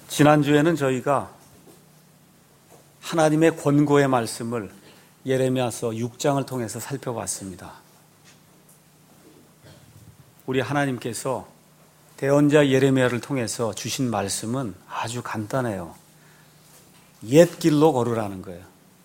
지난주에는 저희가 하나님의 권고의 말씀을 예레미야서 6장을 통해서 살펴봤습니다. 우리 하나님께서 대언자 예레미야를 통해서 주신 말씀은 아주 간단해요. 옛 길로 걸으라는 거예요.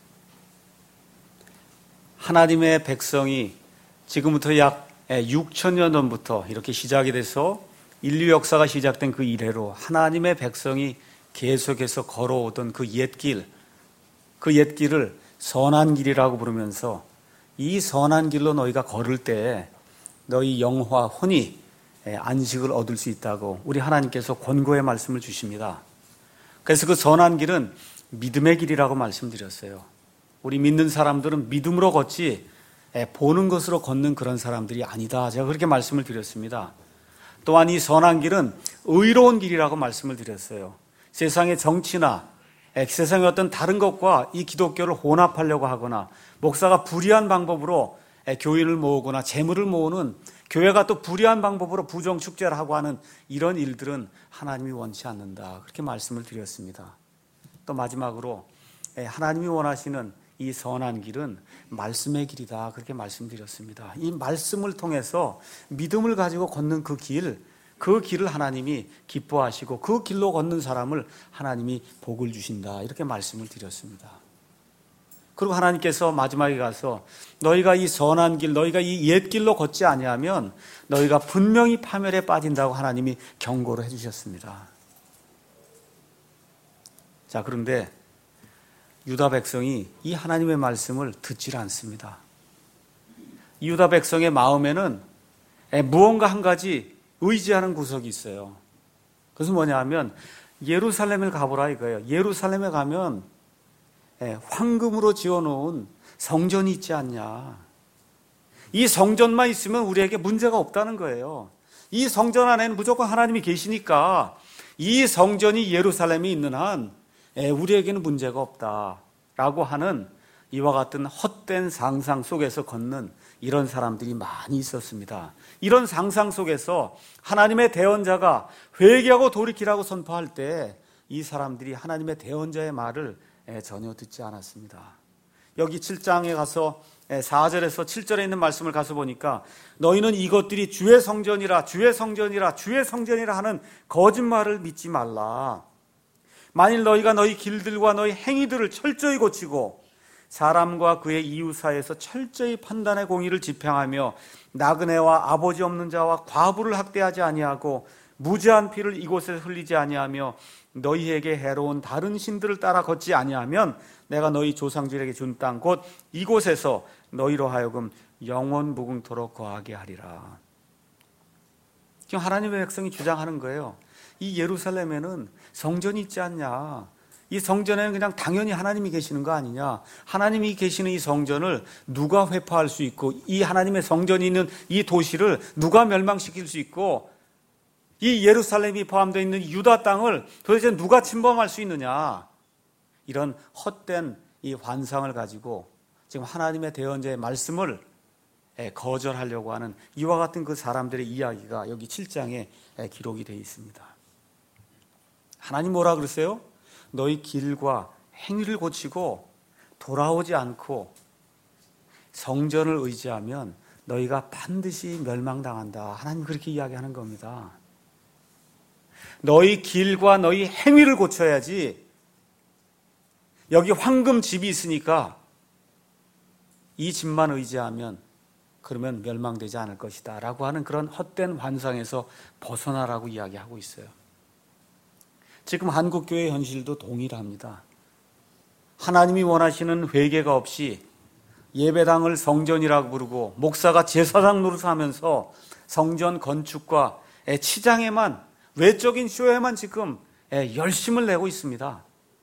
하나님의 백성이 지금부터 약 6천여 년부터 이렇게 시작이 돼서 인류 역사가 시작된 그 이래로 하나님의 백성이 계속해서 걸어오던 그 옛길, 그 옛길을 선한 길이라고 부르면서 이 선한 길로 너희가 걸을 때 너희 영과 혼이 안식을 얻을 수 있다고 우리 하나님께서 권고의 말씀을 주십니다. 그래서 그 선한 길은 믿음의 길이라고 말씀드렸어요. 우리 믿는 사람들은 믿음으로 걷지 보는 것으로 걷는 그런 사람들이 아니다. 제가 그렇게 말씀을 드렸습니다. 또한 이 선한 길은 의로운 길이라고 말씀을 드렸어요. 세상의 정치나 세상의 어떤 다른 것과 이 기독교를 혼합하려고 하거나 목사가 불의한 방법으로 교인을 모으거나 재물을 모으는, 교회가 또 불의한 방법으로 부정축제를 하고 하는 이런 일들은 하나님이 원치 않는다. 그렇게 말씀을 드렸습니다. 또 마지막으로 하나님이 원하시는 이 선한 길은 말씀의 길이다. 그렇게 말씀드렸습니다. 이 말씀을 통해서 믿음을 가지고 걷는 그 길을 하나님이 기뻐하시고 그 길로 걷는 사람을 하나님이 복을 주신다. 이렇게 말씀을 드렸습니다. 그리고 하나님께서 마지막에 가서 너희가 이 선한 길, 너희가 이 옛 길로 걷지 아니하면 너희가 분명히 파멸에 빠진다고 하나님이 경고를 해주셨습니다. 자, 그런데 유다 백성이 이 하나님의 말씀을 듣질 않습니다. 유다 백성의 마음에는 무언가 한 가지 의지하는 구석이 있어요. 그것은 뭐냐 하면 예루살렘을 가보라 이거예요. 예루살렘에 가면 황금으로 지어놓은 성전이 있지 않냐. 이 성전만 있으면 우리에게 문제가 없다는 거예요. 이 성전 안에는 무조건 하나님이 계시니까 이 성전이 예루살렘에 있는 한 우리에게는 문제가 없다라고 하는 이와 같은 헛된 상상 속에서 걷는 이런 사람들이 많이 있었습니다. 이런 상상 속에서 하나님의 대언자가 회개하고 돌이키라고 선포할 때 이 사람들이 하나님의 대언자의 말을 전혀 듣지 않았습니다. 여기 7장에 가서 4절에서 7절에 있는 말씀을 가서 보니까 너희는 이것들이 주의 성전이라 주의 성전이라 주의 성전이라 하는 거짓말을 믿지 말라. 만일 너희가 너희 길들과 너희 행위들을 철저히 고치고 사람과 그의 이웃 사이에서 철저히 판단의 공의를 집행하며 나그네와 아버지 없는 자와 과부를 학대하지 아니하고 무죄한 피를 이곳에서 흘리지 아니하며 너희에게 해로운 다른 신들을 따라 걷지 아니하면 내가 너희 조상들에게 준 땅 곧 이곳에서 너희로 하여금 영원 무궁토록 거하게 하리라. 지금 하나님의 백성이 주장하는 거예요. 이 예루살렘에는 성전이 있지 않냐. 이 성전에는 그냥 당연히 하나님이 계시는 거 아니냐. 하나님이 계시는 이 성전을 누가 회파할 수 있고 이 하나님의 성전이 있는 이 도시를 누가 멸망시킬 수 있고 이 예루살렘이 포함되어 있는 유다 땅을 도대체 누가 침범할 수 있느냐. 이런 헛된 이 환상을 가지고 지금 하나님의 대언자의 말씀을 거절하려고 하는 이와 같은 그 사람들의 이야기가 여기 7장에 기록이 되어 있습니다. 하나님 뭐라 그러세요? 너희 길과 행위를 고치고 돌아오지 않고 성전을 의지하면 너희가 반드시 멸망당한다. 하나님 그렇게 이야기하는 겁니다. 너희 길과 너희 행위를 고쳐야지. 여기 황금 집이 있으니까 이 집만 의지하면 그러면 멸망되지 않을 것이다 라고 하는 그런 헛된 환상에서 벗어나라고 이야기하고 있어요. 지금 한국교회 현실도 동일합니다. 하나님이 원하시는 회개가 없이 예배당을 성전이라고 부르고 목사가 제사장 노릇을 하면서 성전 건축과 치장에만, 외적인 쇼에만 지금 열심을 내고 있습니다.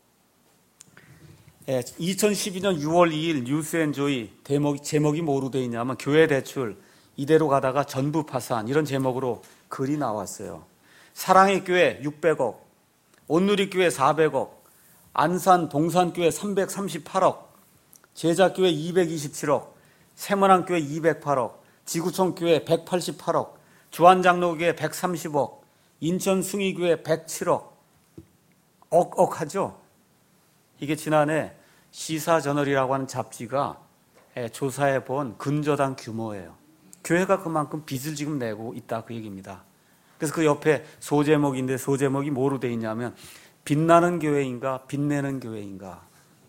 2012년 6월 2일 뉴스앤조이 제목이 뭐로 되어 있냐면 교회 대출 이대로 가다가 전부 파산, 이런 제목으로 글이 나왔어요. 사랑의 교회 600억, 온누리교회 400억, 안산 동산교회 338억, 제자교회 227억, 세문안교회 208억, 지구촌교회 188억, 주한장로교회 130억, 인천 숭의교회 107억, 억억하죠. 이게 지난해 시사저널이라고 하는 잡지가 조사해 본 근저당 규모예요. 교회가 그만큼 빚을 지금 내고 있다 그 얘기입니다. 그래서 그 옆에 소제목인데 소제목이 뭐로 돼 있냐면 빛나는 교회인가 빛내는 교회인가.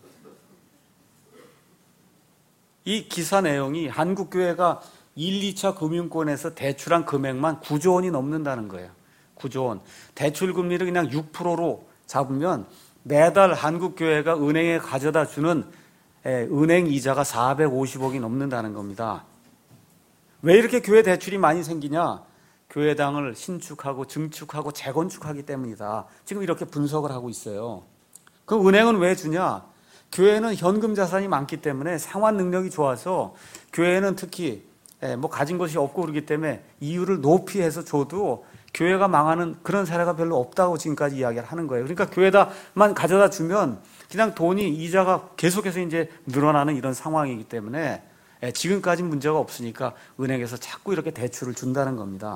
이 기사 내용이 한국교회가 1, 2차 금융권에서 대출한 금액만 9조 원이 넘는다는 거예요. 9조 원. 대출 금리를 그냥 6%로 잡으면 매달 한국교회가 은행에 가져다 주는 은행 이자가 450억이 넘는다는 겁니다. 왜 이렇게 교회 대출이 많이 생기냐? 교회당을 신축하고 증축하고 재건축하기 때문이다. 지금 이렇게 분석을 하고 있어요. 그럼 은행은 왜 주냐? 교회는 현금 자산이 많기 때문에 상환 능력이 좋아서 교회는 특히 뭐 가진 것이 없고 그러기 때문에 이율을 높이 해서 줘도 교회가 망하는 그런 사례가 별로 없다고 지금까지 이야기를 하는 거예요. 그러니까 교회다만 가져다 주면 그냥 돈이 이자가 계속해서 이제 늘어나는 이런 상황이기 때문에 지금까지 문제가 없으니까 은행에서 자꾸 이렇게 대출을 준다는 겁니다.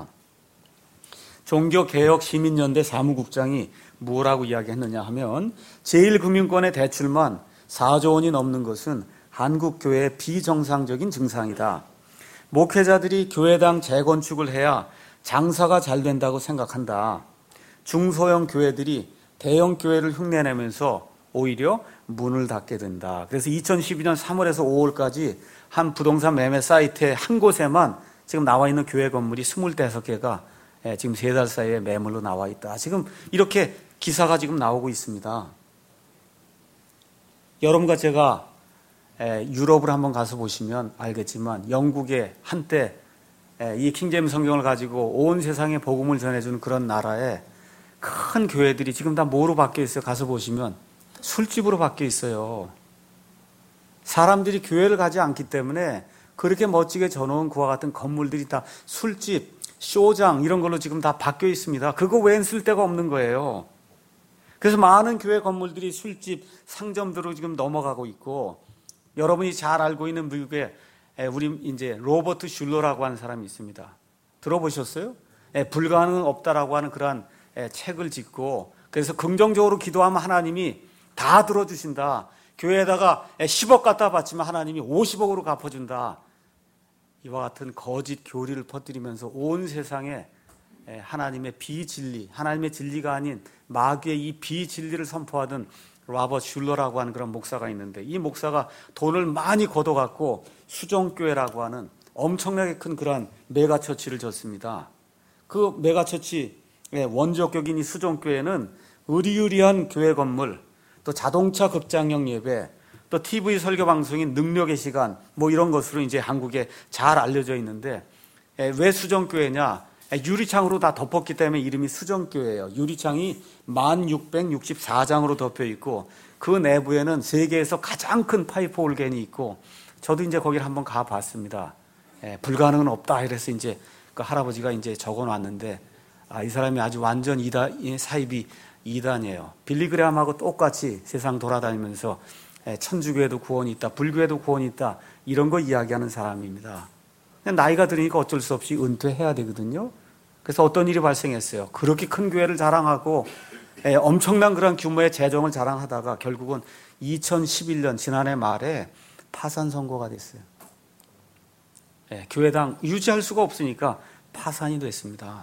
종교개혁시민연대 사무국장이 뭐라고 이야기했느냐 하면 제1금융권의 대출만 4조 원이 넘는 것은 한국교회의 비정상적인 증상이다. 목회자들이 교회당 재건축을 해야 장사가 잘 된다고 생각한다. 중소형 교회들이 대형 교회를 흉내내면서 오히려 문을 닫게 된다. 그래서 2012년 3월에서 5월까지 한 부동산 매매 사이트에 한 곳에만 지금 나와 있는 교회 건물이 25개가 지금 3달 사이에 매물로 나와 있다. 지금 이렇게 기사가 지금 나오고 있습니다. 여러분과 제가 유럽을 한번 가서 보시면 알겠지만 영국에 한때 이 킹제임스 성경을 가지고 온 세상에 복음을 전해주는 그런 나라에 큰 교회들이 지금 다 뭐로 바뀌어 있어요? 가서 보시면 술집으로 바뀌어 있어요. 사람들이 교회를 가지 않기 때문에 그렇게 멋지게 져놓은 그와 같은 건물들이 다 술집, 쇼장 이런 걸로 지금 다 바뀌어 있습니다. 그거 외엔 쓸 데가 없는 거예요. 그래서 많은 교회 건물들이 술집, 상점들로 지금 넘어가고 있고 여러분이 잘 알고 있는 미국에 우리 이제 로버트 슐러라고 하는 사람이 있습니다. 들어보셨어요? 불가능은 없다라고 하는 그러한 책을 짓고 그래서 긍정적으로 기도하면 하나님이 다 들어주신다. 교회에다가 10억 갖다 바치면 하나님이 50억으로 갚아준다. 이와 같은 거짓 교리를 퍼뜨리면서 온 세상에 하나님의 비진리, 하나님의 진리가 아닌 마귀의 이 비진리를 선포하던 로버트 슐러라고 하는 그런 목사가 있는데 이 목사가 돈을 많이 걷어갖고 수종교회라고 하는 엄청나게 큰 그러한 메가처치를 졌습니다. 그 메가처치 원조격인 이 수종교회는 의리의리한 교회 건물, 또 자동차 극장형 예배, 또 TV 설교 방송인 능력의 시간 뭐 이런 것으로 이제 한국에 잘 알려져 있는데 왜 수종교회냐? 유리창으로 다 덮었기 때문에 이름이 수정교회예요. 유리창이 1664장으로 덮여 있고 그 내부에는 세계에서 가장 큰 파이프 오르겐이 있고 저도 이제 거기를 한번 가봤습니다. 불가능은 없다 이래서 이제 그 할아버지가 이제 적어놨는데 이 사람이 아주 완전 사입이 이단이에요. 빌리그램하고 똑같이 세상 돌아다니면서 천주교에도 구원이 있다, 불교에도 구원이 있다 이런 거 이야기하는 사람입니다. 나이가 들으니까 어쩔 수 없이 은퇴해야 되거든요. 그래서 어떤 일이 발생했어요. 그렇게 큰 교회를 자랑하고 엄청난 그런 규모의 재정을 자랑하다가 결국은 2011년 지난해 말에 파산 선고가 됐어요. 교회당 유지할 수가 없으니까 파산이 됐습니다.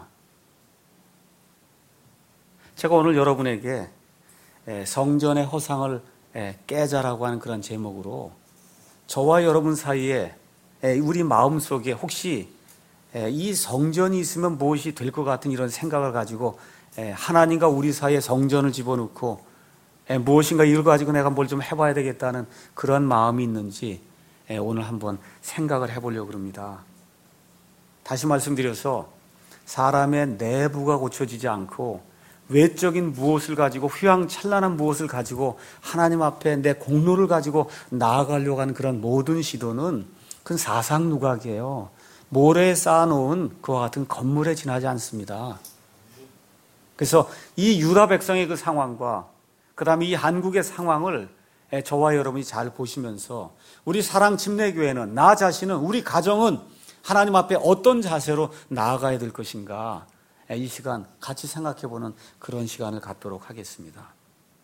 제가 오늘 여러분에게 성전의 허상을 깨자라고 하는 그런 제목으로 저와 여러분 사이에 우리 마음속에 혹시 이 성전이 있으면 무엇이 될 것 같은 이런 생각을 가지고 하나님과 우리 사이에 성전을 집어넣고 무엇인가 이걸 가지고 내가 뭘 좀 해봐야 되겠다는 그런 마음이 있는지 오늘 한번 생각을 해보려고 합니다. 다시 말씀드려서 사람의 내부가 고쳐지지 않고 외적인 무엇을 가지고 휘황찬란한 무엇을 가지고 하나님 앞에 내 공로를 가지고 나아가려고 하는 그런 모든 시도는 그건 사상누각이에요. 모래에 쌓아놓은 그와 같은 건물에 지나지 않습니다. 그래서 이 유다 백성의 그 상황과 그 다음에 이 한국의 상황을 저와 여러분이 잘 보시면서 우리 사랑침례교회는 나 자신은 우리 가정은 하나님 앞에 어떤 자세로 나아가야 될 것인가 이 시간 같이 생각해보는 그런 시간을 갖도록 하겠습니다.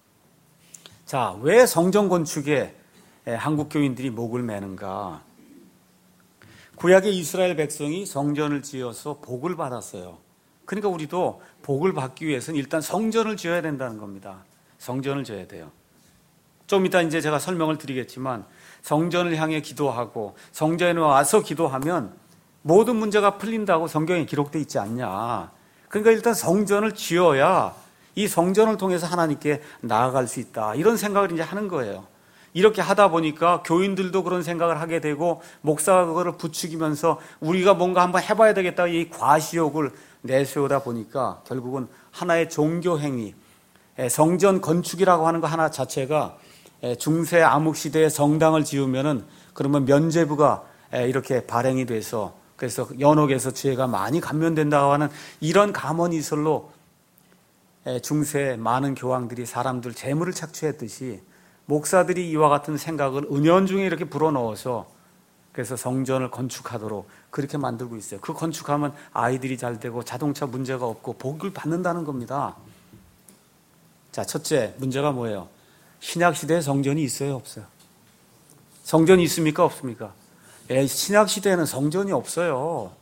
자, 왜 성전 건축에 한국 교인들이 목을 매는가? 구약의 이스라엘 백성이 성전을 지어서 복을 받았어요. 그러니까 우리도 복을 받기 위해서는 일단 성전을 지어야 된다는 겁니다. 성전을 지어야 돼요. 좀 이따 이제 제가 설명을 드리겠지만 성전을 향해 기도하고 성전에 와서 기도하면 모든 문제가 풀린다고 성경에 기록되어 있지 않냐. 그러니까 일단 성전을 지어야 이 성전을 통해서 하나님께 나아갈 수 있다. 이런 생각을 이제 하는 거예요. 이렇게 하다 보니까 교인들도 그런 생각을 하게 되고 목사가 그거를 부추기면서 우리가 뭔가 한번 해봐야 되겠다 이 과시욕을 내세우다 보니까 결국은 하나의 종교 행위, 성전 건축이라고 하는 거 하나 자체가 중세 암흑 시대에 성당을 지으면은 그러면 면죄부가 이렇게 발행이 돼서 그래서 연옥에서 죄가 많이 감면된다고 하는 이런 가문이설로 중세 많은 교황들이 사람들 재물을 착취했듯이 목사들이 이와 같은 생각을 은연중에 이렇게 불어넣어서 그래서 성전을 건축하도록 그렇게 만들고 있어요. 그 건축하면 아이들이 잘 되고 자동차 문제가 없고 복을 받는다는 겁니다. 자, 첫째 문제가 뭐예요? 신약시대에 성전이 있어요, 없어요? 성전이 있습니까, 없습니까? 신약시대에는 성전이 없어요.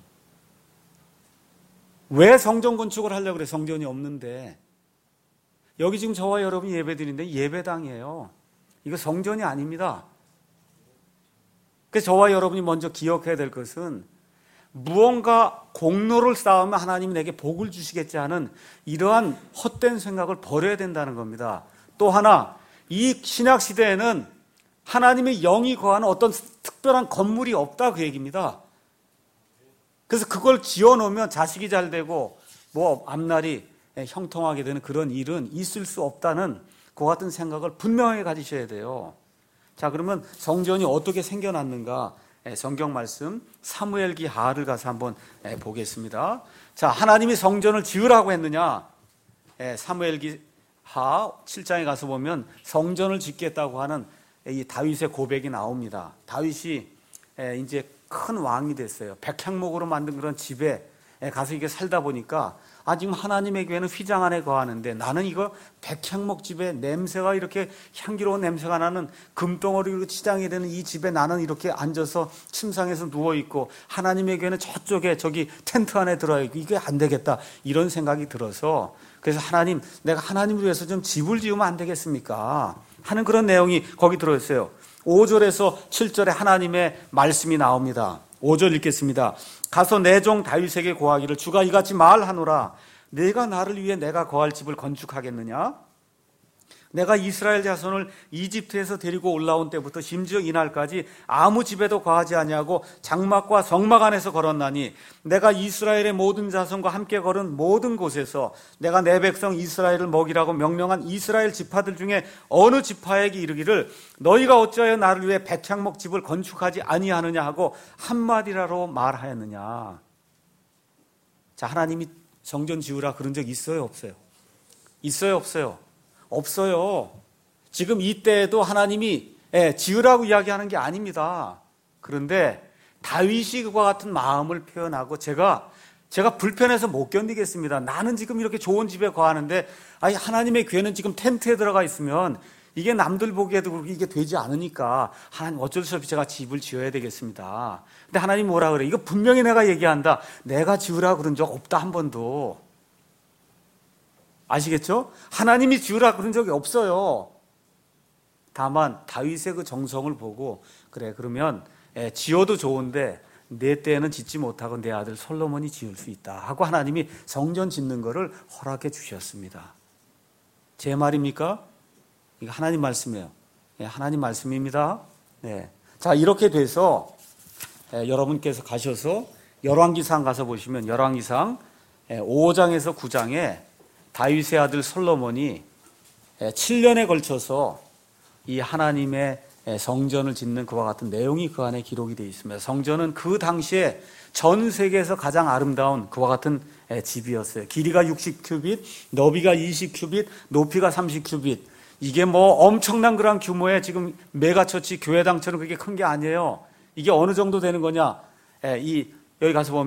왜 성전 건축을 하려고 그래? 성전이 없는데. 여기 지금 저와 여러분이 예배드리는데 예배당이에요. 이거 성전이 아닙니다. 그래서 저와 여러분이 먼저 기억해야 될 것은 무언가 공로를 쌓으면 하나님이 내게 복을 주시겠지 하는 이러한 헛된 생각을 버려야 된다는 겁니다. 또 하나, 이 신약시대에는 하나님의 영이 거하는 어떤 특별한 건물이 없다 그 얘기입니다. 그래서 그걸 지어놓으면 자식이 잘 되고 뭐 앞날이 형통하게 되는 그런 일은 있을 수 없다는 그 같은 생각을 분명하게 가지셔야 돼요. 자, 그러면 성전이 어떻게 생겨났는가? 성경 말씀 사무엘기 하를 가서 한번 보겠습니다. 자, 하나님이 성전을 지으라고 했느냐? 사무엘기 하 7장에 가서 보면 성전을 짓겠다고 하는 이 다윗의 고백이 나옵니다. 다윗이 이제 큰 왕이 됐어요. 백향목으로 만든 그런 집에 가서 이게 살다 보니까 지금 하나님의 교회는 휘장 안에 거하는데 나는 이거 백향목 집에 냄새가 이렇게 향기로운 냄새가 나는 금덩어리로 치장이 되는 이 집에 나는 이렇게 앉아서 침상에서 누워있고 하나님의 교회는 저쪽에 저기 텐트 안에 들어있고 이게 안 되겠다 이런 생각이 들어서 그래서 하나님 내가 하나님을 위해서 좀 집을 지으면 안 되겠습니까 하는 그런 내용이 거기 들어있어요. 5절에서 7절에 하나님의 말씀이 나옵니다. 5절 읽겠습니다. 가서 내 종 다윗에게 고하기를 주가 이같이 말하노라 내가 나를 위해 내가 거할 집을 건축하겠느냐? 내가 이스라엘 자손을 이집트에서 데리고 올라온 때부터 심지어 이날까지 아무 집에도 거하지 아니하고 장막과 성막 안에서 걸었나니 내가 이스라엘의 모든 자손과 함께 걸은 모든 곳에서 내가 내 백성 이스라엘을 먹이라고 명령한 이스라엘 지파들 중에 어느 지파에게 이르기를 너희가 어찌하여 나를 위해 백향목 집을 건축하지 아니하느냐 하고 한마디라로 말하였느냐. 자, 하나님이 성전 지으라 그런 적 있어요, 없어요? 있어요, 없어요? 없어요. 지금 이때에도 하나님이 지으라고 이야기하는 게 아닙니다. 그런데 다윗이 그와 같은 마음을 표현하고 제가 불편해서 못 견디겠습니다. 나는 지금 이렇게 좋은 집에 거하는데 하나님의 교회는 지금 텐트에 들어가 있으면 이게 남들 보기에도 그렇게 이게 되지 않으니까 하나님 어쩔 수 없이 제가 집을 지어야 되겠습니다. 근데 하나님 뭐라 그래? 이거 분명히 내가 얘기한다. 내가 지으라 그런 적 없다 한 번도. 아시겠죠? 하나님이 지으라 그런 적이 없어요. 다만 다윗의 그 정성을 보고 그래 그러면 지어도 좋은데 내 때에는 짓지 못하고 내 아들 솔로몬이 지을 수 있다 하고 하나님이 성전 짓는 것을 허락해 주셨습니다. 제 말입니까? 이거 하나님 말씀이에요. 하나님 말씀입니다. 네. 자, 이렇게 돼서 여러분께서 가셔서 열왕기상 가서 보시면 열왕기상 5장에서 9장에 다윗의 아들 솔로몬이 7년에 걸쳐서 이 하나님의 성전을 짓는 그와 같은 내용이 그 안에 기록이 되어 있습니다. 성전은 그 당시에 전 세계에서 가장 아름다운 그와 같은 집이었어요. 길이가 60큐빗, 너비가 20큐빗, 높이가 30큐빗. 이게 뭐 엄청난 그런 규모의 지금 메가처치 교회당처럼 그렇게 큰 게 아니에요. 이게 어느 정도 되는 거냐? 여기 가서 보면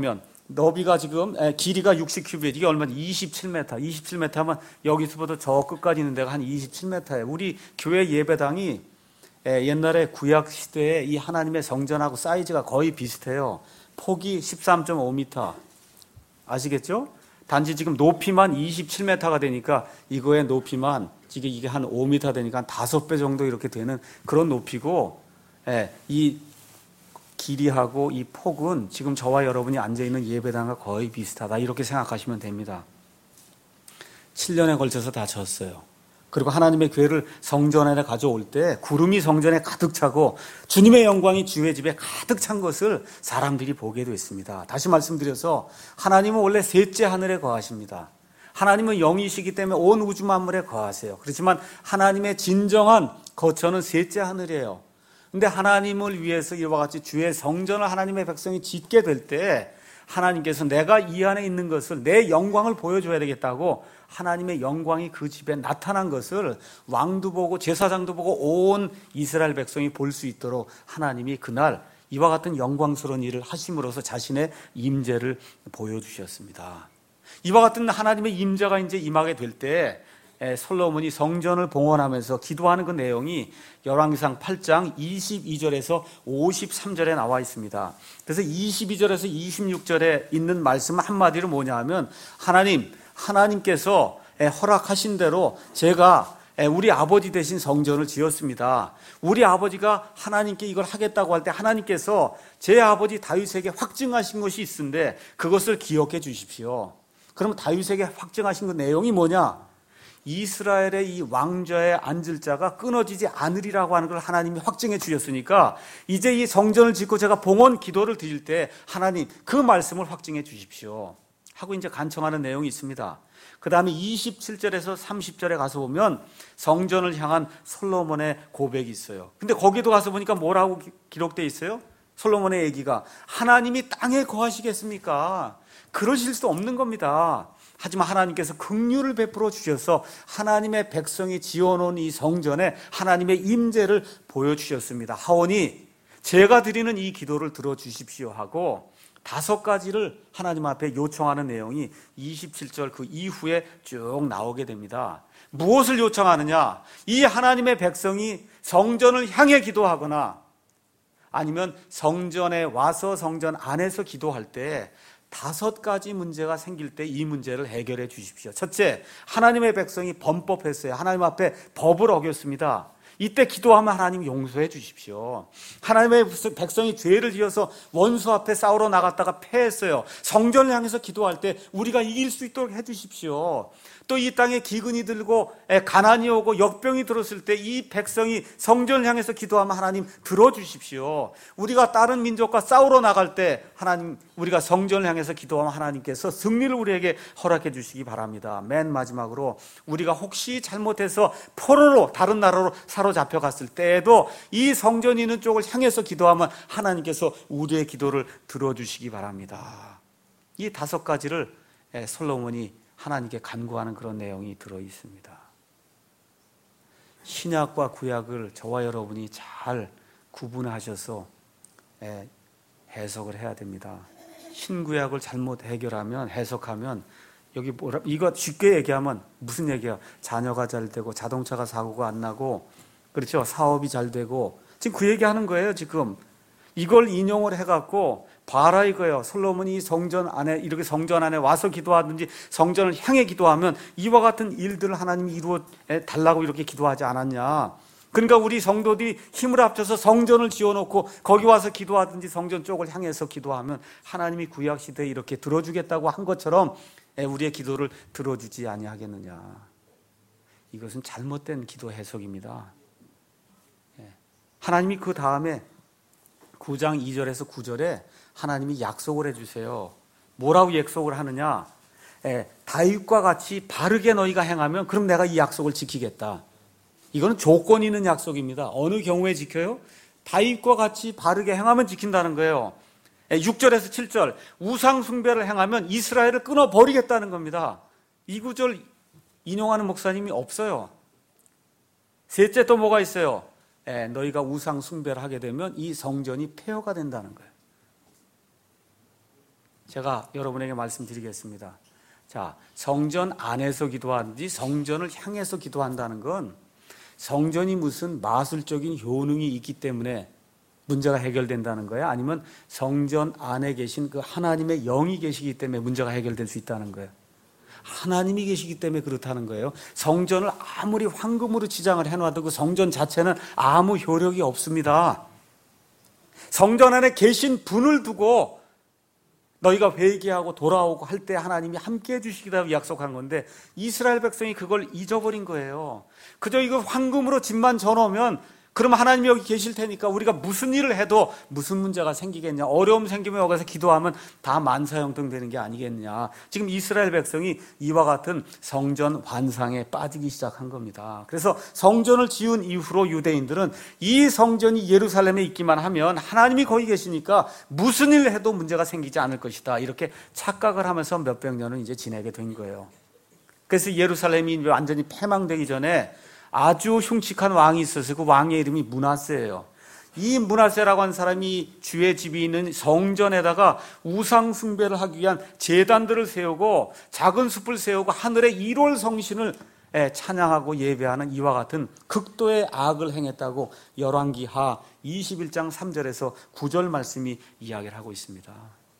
너비가 지금 길이가 60큐빗, 이게 얼마나 27m. 27m 하면 여기서부터 저 끝까지 있는 데가 한 27m예요. 우리 교회 예배당이 옛날에 구약 시대에 이 하나님의 성전하고 사이즈가 거의 비슷해요. 폭이 13.5m. 아시겠죠? 단지 지금 높이만 27m가 되니까 이거의 높이만 이게 한 5m 되니까 한 5배 정도 이렇게 되는 그런 높이고, 이 길이하고 이 폭은 지금 저와 여러분이 앉아있는 예배당과 거의 비슷하다, 이렇게 생각하시면 됩니다. 7년에 걸쳐서 다 졌어요. 그리고 하나님의 교회를 성전에 가져올 때 구름이 성전에 가득 차고 주님의 영광이 주의 집에 가득 찬 것을 사람들이 보게 됐습니다. 다시 말씀드려서 하나님은 원래 셋째 하늘에 거하십니다. 하나님은 영이시기 때문에 온 우주 만물에 거하세요. 그렇지만 하나님의 진정한 거처는 셋째 하늘이에요. 근데 하나님을 위해서 이와 같이 주의 성전을 하나님의 백성이 짓게 될 때 하나님께서 내가 이 안에 있는 것을, 내 영광을 보여줘야 되겠다고 하나님의 영광이 그 집에 나타난 것을 왕도 보고 제사장도 보고 온 이스라엘 백성이 볼 수 있도록 하나님이 그날 이와 같은 영광스러운 일을 하심으로써 자신의 임재를 보여주셨습니다. 이와 같은 하나님의 임재가 이제 임하게 될 때 솔로몬이 성전을 봉헌하면서 기도하는 그 내용이 열왕기상 8장 22절에서 53절에 나와 있습니다. 그래서 22절에서 26절에 있는 말씀 한마디로 뭐냐 하면, 하나님께서 허락하신 대로 제가 우리 아버지 대신 성전을 지었습니다. 우리 아버지가 하나님께 이걸 하겠다고 할 때 하나님께서 제 아버지 다윗에게 확증하신 것이 있는데 그것을 기억해 주십시오. 그럼 다윗에게 확증하신 그 내용이 뭐냐? 이스라엘의 이 왕좌에 앉을 자가 끊어지지 않으리라고 하는 걸 하나님이 확증해 주셨으니까 이제 이 성전을 짓고 제가 봉헌 기도를 드릴 때 하나님 그 말씀을 확증해 주십시오 하고 이제 간청하는 내용이 있습니다. 그 다음에 27절에서 30절에 가서 보면 성전을 향한 솔로몬의 고백이 있어요. 근데 거기도 가서 보니까 뭐라고 기록되어 있어요? 솔로몬의 얘기가 하나님이 땅에 거하시겠습니까? 그러실 수 없는 겁니다. 하지만 하나님께서 긍휼을 베풀어 주셔서 하나님의 백성이 지어놓은 이 성전에 하나님의 임재를 보여주셨습니다. 하오니 제가 드리는 이 기도를 들어주십시오 하고 5가지를 하나님 앞에 요청하는 내용이 27절 그 이후에 쭉 나오게 됩니다. 무엇을 요청하느냐? 이 하나님의 백성이 성전을 향해 기도하거나 아니면 성전에 와서 성전 안에서 기도할 때 5가지 문제가 생길 때 이 문제를 해결해 주십시오. 첫째, 하나님의 백성이 범법했어요. 하나님 앞에 법을 어겼습니다. 이때 기도하면 하나님 용서해 주십시오. 하나님의 백성이 죄를 지어서 원수 앞에 싸우러 나갔다가 패했어요. 성전을 향해서 기도할 때 우리가 이길 수 있도록 해 주십시오. 또 이 땅에 기근이 들고 가난이 오고 역병이 들었을 때 이 백성이 성전을 향해서 기도하면 하나님 들어주십시오. 우리가 다른 민족과 싸우러 나갈 때 하나님 우리가 성전을 향해서 기도하면 하나님께서 승리를 우리에게 허락해 주시기 바랍니다. 맨 마지막으로 우리가 혹시 잘못해서 포로로 다른 나라로 사로잡혀 갔을 때에도 이 성전이 있는 쪽을 향해서 기도하면 하나님께서 우리의 기도를 들어주시기 바랍니다. 이 5가지를 솔로몬이 하나님께 간구하는 그런 내용이 들어 있습니다. 신약과 구약을 저와 여러분이 잘 구분하셔서 해석을 해야 됩니다. 신구약을 잘못 해석하면 여기 이거 쉽게 얘기하면 무슨 얘기야? 자녀가 잘 되고 자동차가 사고가 안 나고 그렇죠? 사업이 잘 되고 지금 그 얘기하는 거예요. 지금 이걸 인용을 해갖고 봐라 이거예요. 솔로몬이 성전 안에 이렇게 성전 안에 와서 기도하든지 성전을 향해 기도하면 이와 같은 일들을 하나님이 이루어 달라고 이렇게 기도하지 않았냐. 그러니까 우리 성도들이 힘을 합쳐서 성전을 지어놓고 거기 와서 기도하든지 성전 쪽을 향해서 기도하면 하나님이 구약 시대에 이렇게 들어주겠다고 한 것처럼 우리의 기도를 들어주지 아니하겠느냐. 이것은 잘못된 기도 해석입니다. 하나님이 그 다음에 9장 2절에서 9절에 하나님이 약속을 해주세요. 뭐라고 약속을 하느냐? 다윗과 같이 바르게 너희가 행하면 그럼 내가 이 약속을 지키겠다. 이거는 조건 있는 약속입니다. 어느 경우에 지켜요? 다윗과 같이 바르게 행하면 지킨다는 거예요. 6절에서 7절 우상 숭배를 행하면 이스라엘을 끊어버리겠다는 겁니다. 이 구절 인용하는 목사님이 없어요. 셋째 또 뭐가 있어요? 너희가 우상 숭배를 하게 되면 이 성전이 폐허가 된다는 거예요. 제가 여러분에게 말씀드리겠습니다. 자, 성전 안에서 기도하든지 성전을 향해서 기도한다는 건 성전이 무슨 마술적인 효능이 있기 때문에 문제가 해결된다는 거야? 아니면 성전 안에 계신 그 하나님의 영이 계시기 때문에 문제가 해결될 수 있다는 거예요? 하나님이 계시기 때문에 그렇다는 거예요. 성전을 아무리 황금으로 치장을 해놔도 그 성전 자체는 아무 효력이 없습니다. 성전 안에 계신 분을 두고 너희가 회개하고 돌아오고 할 때 하나님이 함께 해주시기다 약속한 건데 이스라엘 백성이 그걸 잊어버린 거예요. 그저 이거 황금으로 집만 져놓으면 그럼 하나님이 여기 계실 테니까 우리가 무슨 일을 해도 무슨 문제가 생기겠냐, 어려움 생기면 여기 가서 기도하면 다 만사형통 되는 게 아니겠느냐. 지금 이스라엘 백성이 이와 같은 성전 환상에 빠지기 시작한 겁니다. 그래서 성전을 지은 이후로 유대인들은 이 성전이 예루살렘에 있기만 하면 하나님이 거기 계시니까 무슨 일을 해도 문제가 생기지 않을 것이다, 이렇게 착각을 하면서 몇백 년을 이제 지내게 된 거예요. 그래서 예루살렘이 완전히 패망되기 전에 아주 흉측한 왕이 있어서 그 왕의 이름이 므낫세예요. 이 므낫세라고 하는 사람이 주의 집이 있는 성전에다가 우상 숭배를 하기 위한 제단들을 세우고 작은 숲을 세우고 하늘의 1월 성신을 찬양하고 예배하는 이와 같은 극도의 악을 행했다고 열왕기하 21장 3절에서 9절 말씀이 이야기를 하고 있습니다.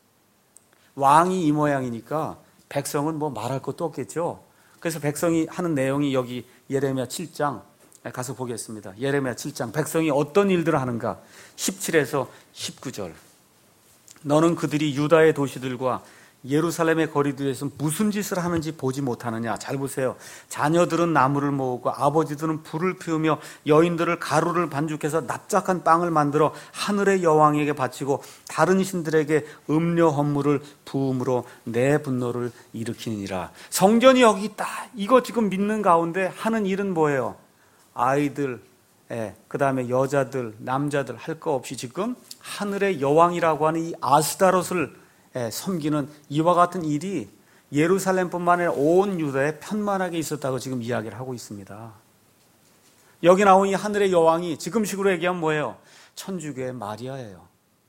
왕이 이 모양이니까 백성은 뭐 말할 것도 없겠죠. 그래서 백성이 하는 내용이 여기 예레미야 7장 가서 보겠습니다. 예레미야 7장 백성이 어떤 일들을 하는가. 17에서 19절. 너는 그들이 유다의 도시들과 예루살렘의 거리들에서 무슨 짓을 하는지 보지 못하느냐. 잘 보세요. 자녀들은 나무를 모으고 아버지들은 불을 피우며 여인들을 가루를 반죽해서 납작한 빵을 만들어 하늘의 여왕에게 바치고 다른 신들에게 음료 헌물을 부음으로 내 분노를 일으키니라. 성전이 여기 있다, 이거 지금 믿는 가운데 하는 일은 뭐예요? 아이들, 그 다음에 여자들, 남자들 할 거 없이 지금 하늘의 여왕이라고 하는 이 아스다롯을 섬기는 이와 같은 일이 예루살렘뿐만 아니라 온 유다에 편만하게 있었다고 지금 이야기를 하고 있습니다. 여기 나온 이 하늘의 여왕이 지금식으로 얘기하면 뭐예요? 천주교의 마리아예요.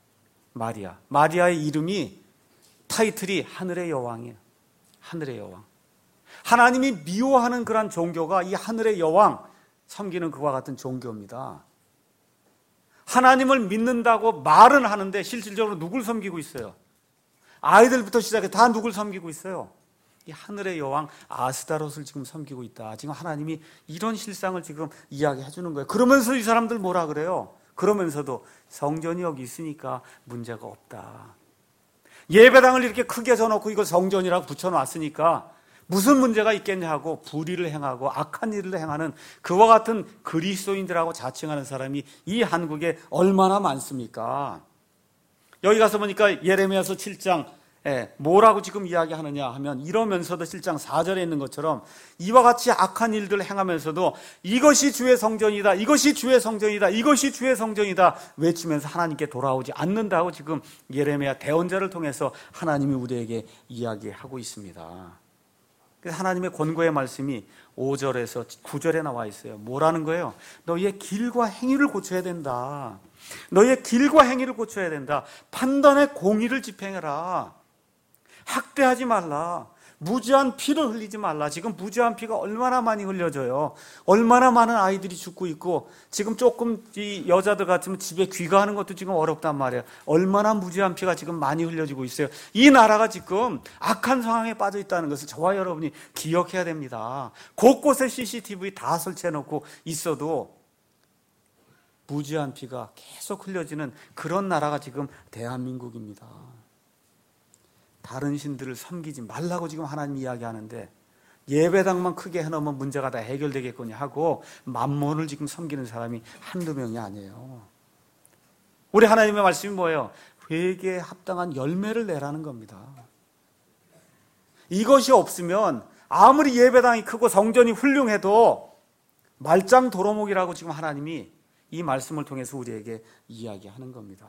마리아의 이름이, 타이틀이 하늘의 여왕이에요. 하늘의 여왕. 하나님이 미워하는 그런 종교가 이 하늘의 여왕 섬기는 그와 같은 종교입니다. 하나님을 믿는다고 말은 하는데 실질적으로 누굴 섬기고 있어요? 아이들부터 시작해 다 누굴 섬기고 있어요? 이 하늘의 여왕 아스다롯을 지금 섬기고 있다. 지금 하나님이 이런 실상을 지금 이야기해 주는 거예요. 그러면서 이 사람들 뭐라 그래요? 그러면서도 성전이 여기 있으니까 문제가 없다. 예배당을 이렇게 크게 져놓고 이거 성전이라고 붙여놨으니까 무슨 문제가 있겠냐 하고 불의를 행하고 악한 일을 행하는 그와 같은 그리스도인들하고 자칭하는 사람이 이 한국에 얼마나 많습니까? 여기 가서 보니까 예레미야서 7장 뭐라고 지금 이야기하느냐 하면 이러면서도 7장 4절에 있는 것처럼 이와 같이 악한 일들을 행하면서도 이것이 주의 성전이다, 이것이 주의 성전이다, 이것이 주의 성전이다 외치면서 하나님께 돌아오지 않는다고 지금 예레미야 대언자를 통해서 하나님이 우리에게 이야기하고 있습니다. 그래서 하나님의 권고의 말씀이 5절에서 9절에 나와 있어요. 뭐라는 거예요? 너희의 길과 행위를 고쳐야 된다. 너희의 길과 행위를 고쳐야 된다. 판단의 공의를 집행해라. 학대하지 말라. 무지한 피를 흘리지 말라. 지금 무지한 피가 얼마나 많이 흘려져요. 얼마나 많은 아이들이 죽고 있고 지금 조금 이 여자들 같으면 집에 귀가하는 것도 지금 어렵단 말이에요. 얼마나 무지한 피가 지금 많이 흘려지고 있어요. 이 나라가 지금 악한 상황에 빠져 있다는 것을 저와 여러분이 기억해야 됩니다. 곳곳에 CCTV 다 설치해놓고 있어도 무지한 피가 계속 흘려지는 그런 나라가 지금 대한민국입니다. 다른 신들을 섬기지 말라고 지금 하나님 이야기하는데 예배당만 크게 해놓으면 문제가 다 해결되겠거니 하고 만몬을 지금 섬기는 사람이 한두 명이 아니에요. 우리 하나님의 말씀이 뭐예요? 회개에 합당한 열매를 내라는 겁니다. 이것이 없으면 아무리 예배당이 크고 성전이 훌륭해도 말짱 도로목이라고 지금 하나님이 이 말씀을 통해서 우리에게 이야기하는 겁니다.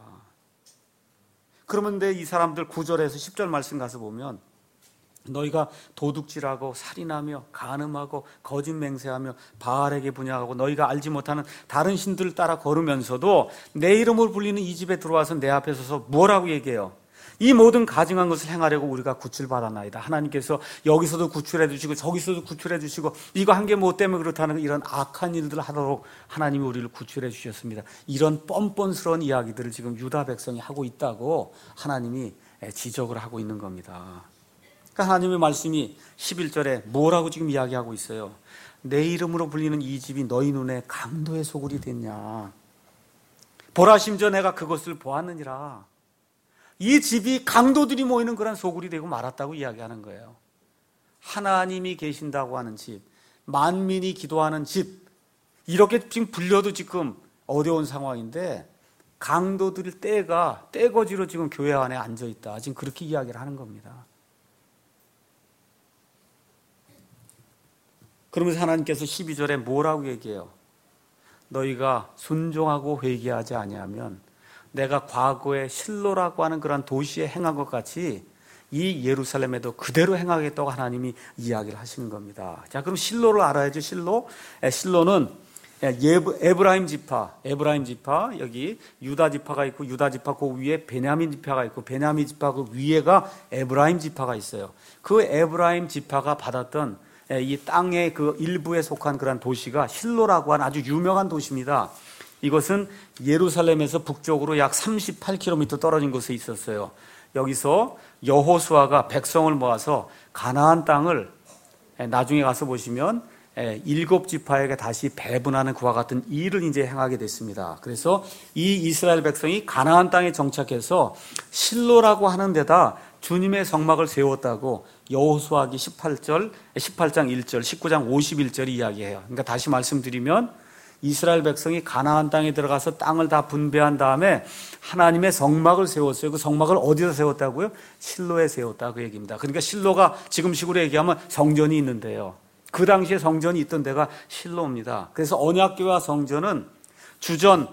그러면 이 사람들 9절에서 10절 말씀 가서 보면 너희가 도둑질하고 살인하며 간음하고 거짓 맹세하며 바알에게 분향하고 너희가 알지 못하는 다른 신들을 따라 걸으면서도 내 이름을 불리는 이 집에 들어와서 내 앞에 서서 뭐라고 얘기해요? 이 모든 가증한 것을 행하려고 우리가 구출받았나이다. 하나님께서 여기서도 구출해 주시고 저기서도 구출해 주시고 이거 한 게 뭐 때문에 그렇다는 이런 악한 일들을 하도록 하나님이 우리를 구출해 주셨습니다. 이런 뻔뻔스러운 이야기들을 지금 유다 백성이 하고 있다고 하나님이 지적을 하고 있는 겁니다. 그러니까 하나님의 말씀이 11절에 뭐라고 지금 이야기하고 있어요? 내 이름으로 불리는 이 집이 너희 눈에 강도의 소굴이 됐냐. 보라 심지어 내가 그것을 보았느니라. 이 집이 강도들이 모이는 그런 소굴이 되고 말았다고 이야기하는 거예요. 하나님이 계신다고 하는 집, 만민이 기도하는 집, 이렇게 지금 불려도 지금 어려운 상황인데 강도들 떼거지로 지금 교회 안에 앉아있다. 지금 그렇게 이야기를 하는 겁니다. 그러면서 하나님께서 12절에 뭐라고 얘기해요? 너희가 순종하고 회개하지 아니하면 내가 과거에 실로라고 하는 그런 도시에 행한 것 같이 이 예루살렘에도 그대로 행하겠다고 하나님이 이야기를 하시는 겁니다. 자, 그럼 실로를 알아야죠. 실로는 에브라임 지파, 여기 유다 지파가 있고 유다 지파 그 위에 베냐민 지파가 있고 베냐민 지파 그 위에가 에브라임 지파가 있어요. 그 에브라임 지파가 받았던 이 땅의 그 일부에 속한 그런 도시가 실로라고 하는 아주 유명한 도시입니다. 이것은 예루살렘에서 북쪽으로 약 38km 떨어진 곳에 있었어요. 여기서 여호수아가 백성을 모아서 가나안 땅을 나중에 가서 보시면 7지파에게 다시 배분하는 그와 같은 일을 이제 행하게 됐습니다. 그래서 이 이스라엘 백성이 가나안 땅에 정착해서 실로라고 하는 데다 주님의 성막을 세웠다고 여호수아기 18장 1절, 19장 51절이 이야기해요. 그러니까 다시 말씀드리면 이스라엘 백성이 가나안 땅에 들어가서 땅을 다 분배한 다음에 하나님의 성막을 세웠어요. 그 성막을 어디서 세웠다고요? 실로에 세웠다 그 얘기입니다. 그러니까 실로가 지금식으로 얘기하면 성전이 있는데요. 그 당시에 성전이 있던 데가 실로입니다. 그래서 언약궤와 성전은 주전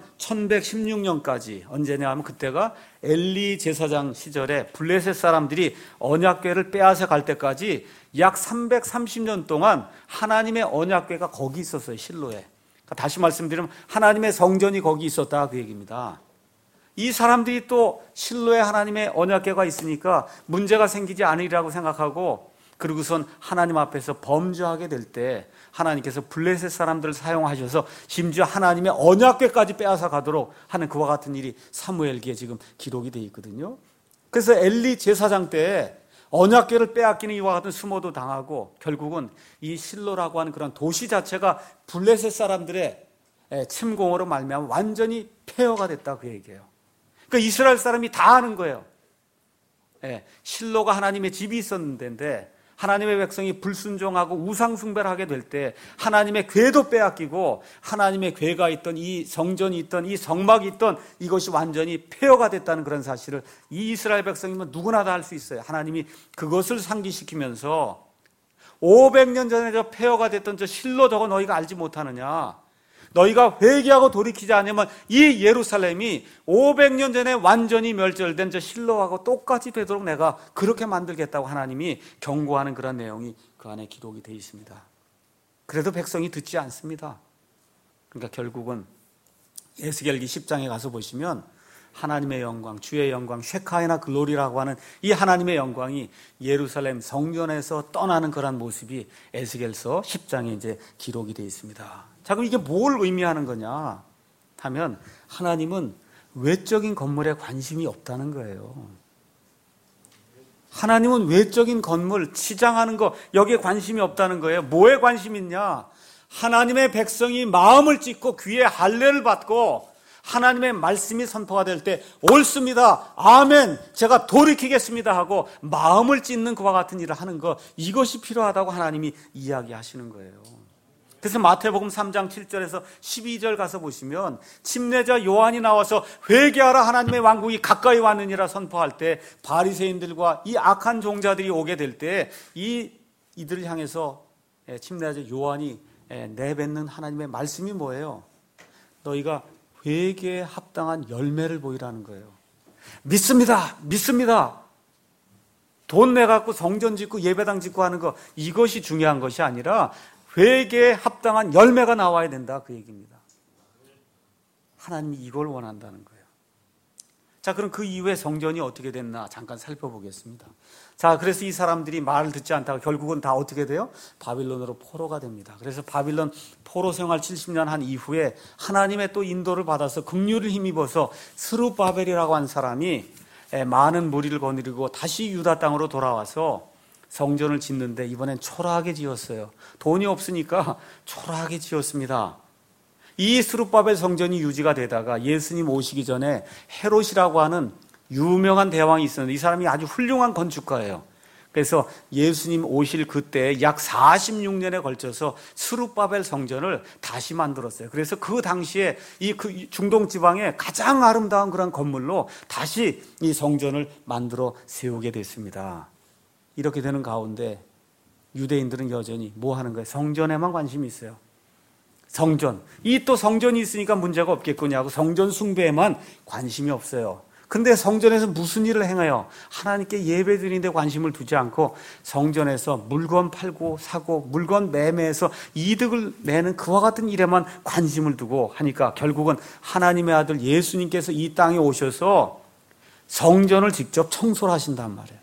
1116년까지 언제냐 하면 그때가 엘리 제사장 시절에 블레셋 사람들이 언약궤를 빼앗아 갈 때까지 약 330년 동안 하나님의 언약궤가 거기 있었어요. 실로에. 그러니까 다시 말씀드리면 하나님의 성전이 거기 있었다 그 얘기입니다. 이 사람들이 또 실로에 하나님의 언약궤가 있으니까 문제가 생기지 않으리라고 생각하고 그리고선 하나님 앞에서 범죄하게 될 때 하나님께서 블레셋 사람들을 사용하셔서 심지어 하나님의 언약궤까지 빼앗아 가도록 하는 그와 같은 일이 사무엘기에 지금 기록이 되어 있거든요. 그래서 엘리 제사장 때 언약궤를 빼앗기는 이와 같은 수모도 당하고 결국은 이 실로라고 하는 그런 도시 자체가 블레셋 사람들의 침공으로 말미암아 완전히 폐허가 됐다 그 얘기예요. 그러니까 이스라엘 사람이 다 아는 거예요. 실로가 하나님의 집이 있었는데 하나님의 백성이 불순종하고 우상 숭배를 하게 될 때 하나님의 궤도 빼앗기고 하나님의 궤가 있던 이 성전이 있던 이 성막이 있던 이것이 완전히 폐허가 됐다는 그런 사실을 이 이스라엘 백성이면 누구나 다 알 수 있어요. 하나님이 그것을 상기시키면서 500년 전에 저 폐허가 됐던 저 실로 저거 너희가 알지 못하느냐. 너희가 회개하고 돌이키지 않으면 이 예루살렘이 500년 전에 완전히 멸절된 저 실로하고 똑같이 되도록 내가 그렇게 만들겠다고 하나님이 경고하는 그런 내용이 그 안에 기록이 되어 있습니다. 그래도 백성이 듣지 않습니다. 그러니까 결국은 에스겔기 10장에 가서 보시면 하나님의 영광, 주의 영광, 쉐카이나 글로리라고 하는 이 하나님의 영광이 예루살렘 성전에서 떠나는 그런 모습이 에스겔서 10장에 이제 기록이 되어 있습니다. 자, 그럼 이게 뭘 의미하는 거냐 하면 하나님은 외적인 건물에 관심이 없다는 거예요. 하나님은 외적인 건물, 치장하는 거 여기에 관심이 없다는 거예요. 뭐에 관심이 있냐? 하나님의 백성이 마음을 찢고 귀에 할례를 받고 하나님의 말씀이 선포가 될 때 옳습니다, 아멘, 제가 돌이키겠습니다 하고 마음을 찢는 그와 같은 일을 하는 거, 이것이 필요하다고 하나님이 이야기하시는 거예요. 그래서 마태복음 3장 7절에서 12절 가서 보시면 침례자 요한이 나와서 회개하라 하나님의 왕국이 가까이 왔느니라 선포할 때 바리새인들과 이 악한 종자들이 오게 될 때 이들을 향해서 침례자 요한이 내뱉는 하나님의 말씀이 뭐예요? 너희가 회개에 합당한 열매를 보이라는 거예요. 믿습니다. 돈 내갖고 성전 짓고 예배당 짓고 하는 거, 이것이 중요한 것이 아니라 회개에 합당한 열매가 나와야 된다 그 얘기입니다. 하나님이 이걸 원한다는 거예요. 자, 그럼 그 이후에 성전이 어떻게 됐나 잠깐 살펴보겠습니다. 자, 그래서 이 사람들이 말을 듣지 않다가 결국은 다 어떻게 돼요? 바빌론으로 포로가 됩니다. 그래서 바빌론 포로 생활 70년 한 이후에 하나님의 또 인도를 받아서 긍휼을 힘입어서 스룹바벨이라고 한 사람이 많은 무리를 거느리고 다시 유다 땅으로 돌아와서 성전을 짓는데 이번엔 초라하게 지었어요. 돈이 없으니까 초라하게 지었습니다. 이 스룹바벨 성전이 유지가 되다가 예수님 오시기 전에 헤롯이라고 하는 유명한 대왕이 있었는데 이 사람이 아주 훌륭한 건축가예요. 그래서 예수님 오실 그때 약 46년에 걸쳐서 스룹바벨 성전을 다시 만들었어요. 그래서 그 당시에 그 중동 지방의 가장 아름다운 그런 건물로 다시 이 성전을 만들어 세우게 됐습니다. 이렇게 되는 가운데 유대인들은 여전히 뭐 하는 거예요? 성전에만 관심이 있어요. 성전. 이 또 성전이 있으니까 문제가 없겠거냐고 성전 숭배에만 관심이 없어요. 근데 성전에서 무슨 일을 행해요? 하나님께 예배 드리는 데 관심을 두지 않고 성전에서 물건 팔고 사고 물건 매매해서 이득을 내는 그와 같은 일에만 관심을 두고 하니까 결국은 하나님의 아들 예수님께서 이 땅에 오셔서 성전을 직접 청소를 하신단 말이에요.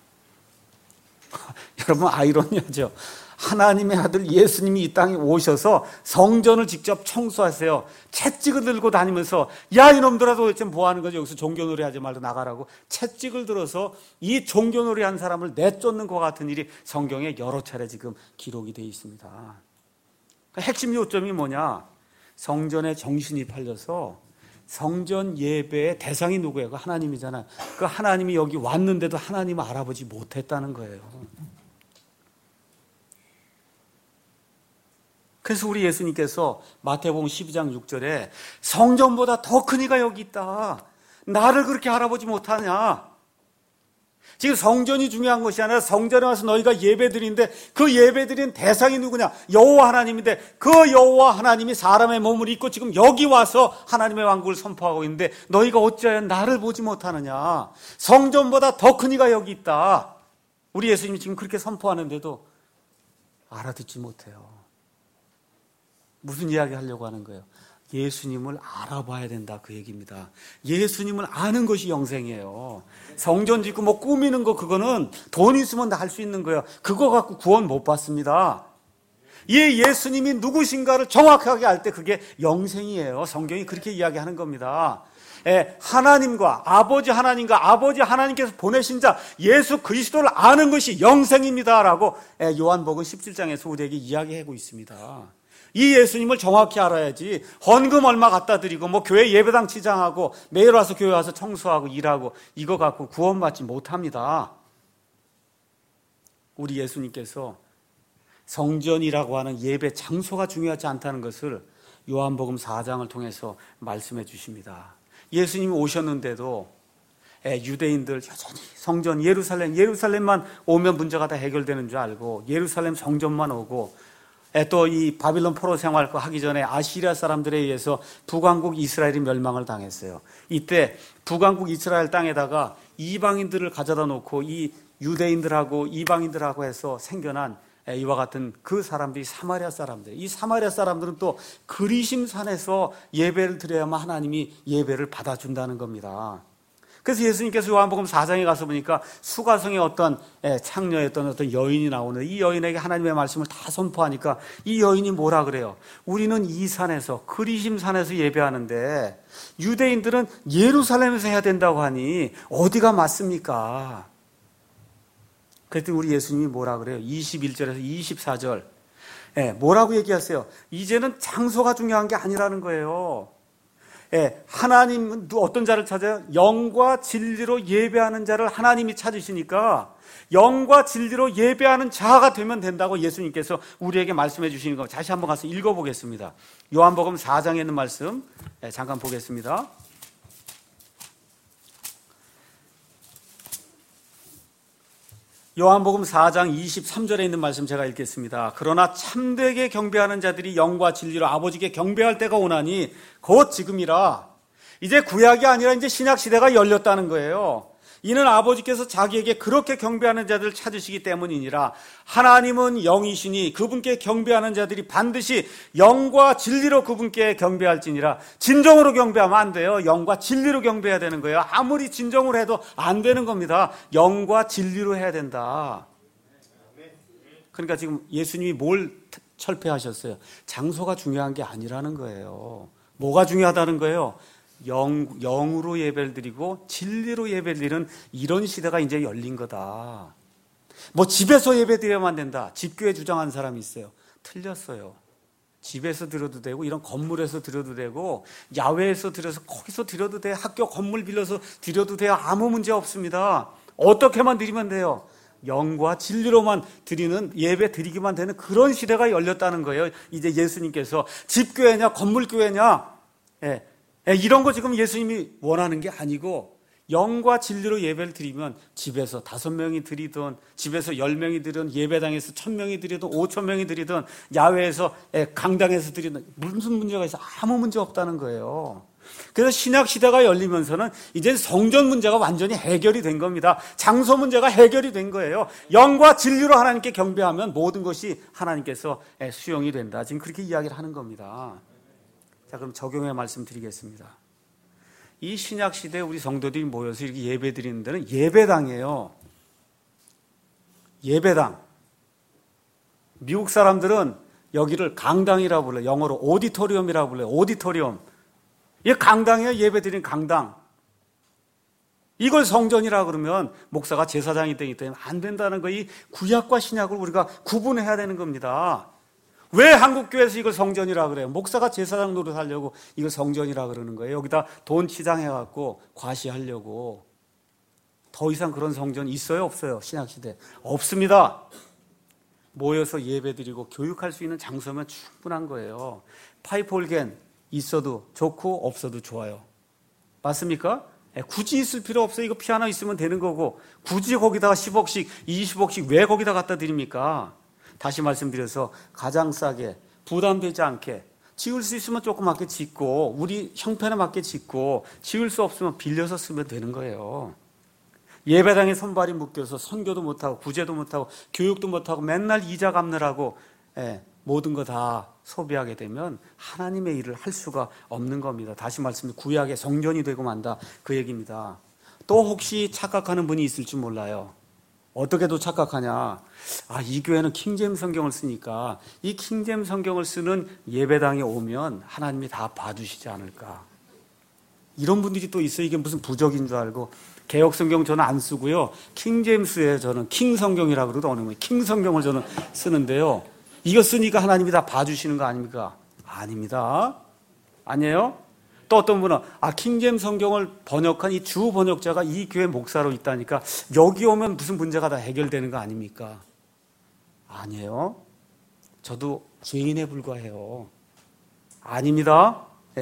여러분 아이러니하죠. 하나님의 아들 예수님이 이 땅에 오셔서 성전을 직접 청소하세요. 채찍을 들고 다니면서 야 이놈들아 도대체 뭐 하는 거지? 여기서 종교놀이 하지 말고 나가라고 채찍을 들어서 이 종교놀이 한 사람을 내쫓는 것 같은 일이 성경에 여러 차례 지금 기록이 되어 있습니다. 핵심 요점이 뭐냐? 성전에 정신이 팔려서 성전 예배의 대상이 누구예요? 그 하나님이잖아요. 그 하나님이 여기 왔는데도 하나님을 알아보지 못했다는 거예요. 그래서 우리 예수님께서 마태복음 12장 6절에 성전보다 더 큰 이가 여기 있다. 나를 그렇게 알아보지 못하냐. 지금 성전이 중요한 것이 아니라 성전에 와서 너희가 예배드리는데 그 예배드리는 대상이 누구냐? 여호와 하나님인데 그 여호와 하나님이 사람의 몸을 입고 지금 여기 와서 하나님의 왕국을 선포하고 있는데 너희가 어찌하여 나를 보지 못하느냐. 성전보다 더 큰 이가 여기 있다. 우리 예수님이 지금 그렇게 선포하는데도 알아듣지 못해요. 무슨 이야기 하려고 하는 거예요? 예수님을 알아봐야 된다 그 얘기입니다. 예수님을 아는 것이 영생이에요. 성전 짓고 뭐 꾸미는 거 그거는 돈 있으면 다 할 수 있는 거예요. 그거 갖고 구원 못 받습니다. 이 예수님이 누구신가를 정확하게 알 때 그게 영생이에요. 성경이 그렇게 이야기하는 겁니다. 하나님과 아버지 하나님과 아버지 하나님께서 보내신 자 예수 그리스도를 아는 것이 영생입니다라고 요한복음 17장에서 우리에게 이야기하고 있습니다. 이 예수님을 정확히 알아야지 헌금 얼마 갖다 드리고 뭐 교회 예배당 치장하고 매일 와서 교회 와서 청소하고 일하고 이거 갖고 구원받지 못합니다. 우리 예수님께서 성전이라고 하는 예배 장소가 중요하지 않다는 것을 요한복음 4장을 통해서 말씀해 주십니다. 예수님이 오셨는데도 유대인들 여전히 성전 예루살렘만 오면 문제가 다 해결되는 줄 알고 예루살렘 성전만 오고 또 이 바빌론 포로 생활 하기 전에 아시리아 사람들에 의해서 북왕국 이스라엘이 멸망을 당했어요. 이때 북왕국 이스라엘 땅에다가 이방인들을 가져다 놓고 이 유대인들하고 이방인들하고 해서 생겨난 이와 같은 그 사람들이 사마리아 사람들. 이 사마리아 사람들은 또 그리심산에서 예배를 드려야만 하나님이 예배를 받아준다는 겁니다. 그래서 예수님께서 요한복음 4장에 가서 보니까 수가성의 어떤 창녀였던 어떤 여인이 나오는데 이 여인에게 하나님의 말씀을 다 선포하니까 이 여인이 뭐라 그래요? 우리는 이 산에서 그리심산에서 예배하는데 유대인들은 예루살렘에서 해야 된다고 하니 어디가 맞습니까? 그랬더니 우리 예수님이 뭐라 그래요? 21절에서 24절 뭐라고 얘기하세요? 이제는 장소가 중요한 게 아니라는 거예요. 하나님은 어떤 자를 찾아요? 영과 진리로 예배하는 자를 하나님이 찾으시니까 영과 진리로 예배하는 자가 되면 된다고 예수님께서 우리에게 말씀해 주시는 거 다시 한번 가서 읽어보겠습니다. 요한복음 4장에 있는 말씀 잠깐 보겠습니다. 요한복음 4장 23절에 있는 말씀 제가 읽겠습니다. 그러나 참되게 경배하는 자들이 영과 진리로 아버지께 경배할 때가 오나니 곧 지금이라. 이제 구약이 아니라 이제 신약 시대가 열렸다는 거예요. 이는 아버지께서 자기에게 그렇게 경배하는 자들을 찾으시기 때문이니라. 하나님은 영이시니 그분께 경배하는 자들이 반드시 영과 진리로 그분께 경배할지니라. 진정으로 경배하면 안 돼요. 영과 진리로 경배해야 되는 거예요. 아무리 진정으로 해도 안 되는 겁니다. 영과 진리로 해야 된다. 그러니까 지금 예수님이 뭘 철폐하셨어요? 장소가 중요한 게 아니라는 거예요. 뭐가 중요하다는 거예요? 영으로 예배를 드리고 진리로 예배를 드리는 이런 시대가 이제 열린 거다. 뭐 집에서 예배 드려야만 된다. 집교회 주장한 사람이 있어요. 틀렸어요. 집에서 드려도 되고 이런 건물에서 드려도 되고 야외에서 드려서 거기서 드려도 돼. 학교 건물 빌려서 드려도 돼요. 아무 문제 없습니다. 어떻게만 드리면 돼요. 영과 진리로만 드리는 예배 드리기만 되는 그런 시대가 열렸다는 거예요. 이제 예수님께서 집교회냐 건물교회냐 이런 거 지금 예수님이 원하는 게 아니고 영과 진리로 예배를 드리면 집에서 5명이 드리든 집에서 10명이 드리든 예배당에서 1000명이 드리든 5000명이 드리든 야외에서 강당에서 드리든 무슨 문제가 있어? 아무 문제 없다는 거예요. 그래서 신약 시대가 열리면서는 이제 성전 문제가 완전히 해결이 된 겁니다. 장소 문제가 해결이 된 거예요. 영과 진리로 하나님께 경배하면 모든 것이 하나님께서 수용이 된다. 지금 그렇게 이야기를 하는 겁니다. 자, 그럼 적용해 말씀드리겠습니다. 이 신약 시대에 우리 성도들이 모여서 이렇게 예배 드리는 데는 예배당이에요. 예배당. 미국 사람들은 여기를 강당이라고 불러요. 영어로 오디토리움이라고 불러요. 오디토리움. 이게 강당이에요. 예배 드리는 강당. 이걸 성전이라 그러면 목사가 제사장이 되기 때문에 안 된다는 거. 이 구약과 신약을 우리가 구분해야 되는 겁니다. 왜 한국교회에서 이걸 성전이라 그래요? 목사가 제사장 노릇하려고 이걸 성전이라 그러는 거예요. 여기다 돈 치장해갖고 과시하려고. 더 이상 그런 성전 있어요? 없어요? 신약시대 없습니다. 모여서 예배드리고 교육할 수 있는 장소면 충분한 거예요. 파이프 올겐 있어도 좋고 없어도 좋아요. 맞습니까? 굳이 있을 필요 없어요. 이거 피아노 있으면 되는 거고 굳이 거기다가 10억씩 20억씩 왜 거기다 갖다 드립니까? 다시 말씀드려서 가장 싸게 부담되지 않게 지을 수 있으면 조그맣게 짓고 우리 형편에 맞게 짓고 지을 수 없으면 빌려서 쓰면 되는 거예요. 예배당에 손발이 묶여서 선교도 못하고 구제도 못하고 교육도 못하고 맨날 이자 갚느라고 모든 거 다 소비하게 되면 하나님의 일을 할 수가 없는 겁니다. 다시 말씀드리면 구약의 성전이 되고 만다 그 얘기입니다. 또 혹시 착각하는 분이 있을지 몰라요. 어떻게도 착각하냐. 이 교회는 킹제임스 성경을 쓰니까 이 킹제임스 성경을 쓰는 예배당에 오면 하나님이 다 봐주시지 않을까. 이런 분들이 또 있어요. 이게 무슨 부적인 줄 알고. 개혁 성경 저는 안 쓰고요. 킹제임스에 저는 킹 성경이라고 그러더니 킹 성경을 저는 쓰는데요. 이거 쓰니까 하나님이 다 봐주시는 거 아닙니까? 아닙니다. 아니에요? 또 어떤 분은 킹제임스 성경을 번역한 이 주 번역자가 이 교회 목사로 있다니까 여기 오면 무슨 문제가 다 해결되는 거 아닙니까? 아니에요. 저도 죄인에 불과해요. 아닙니다.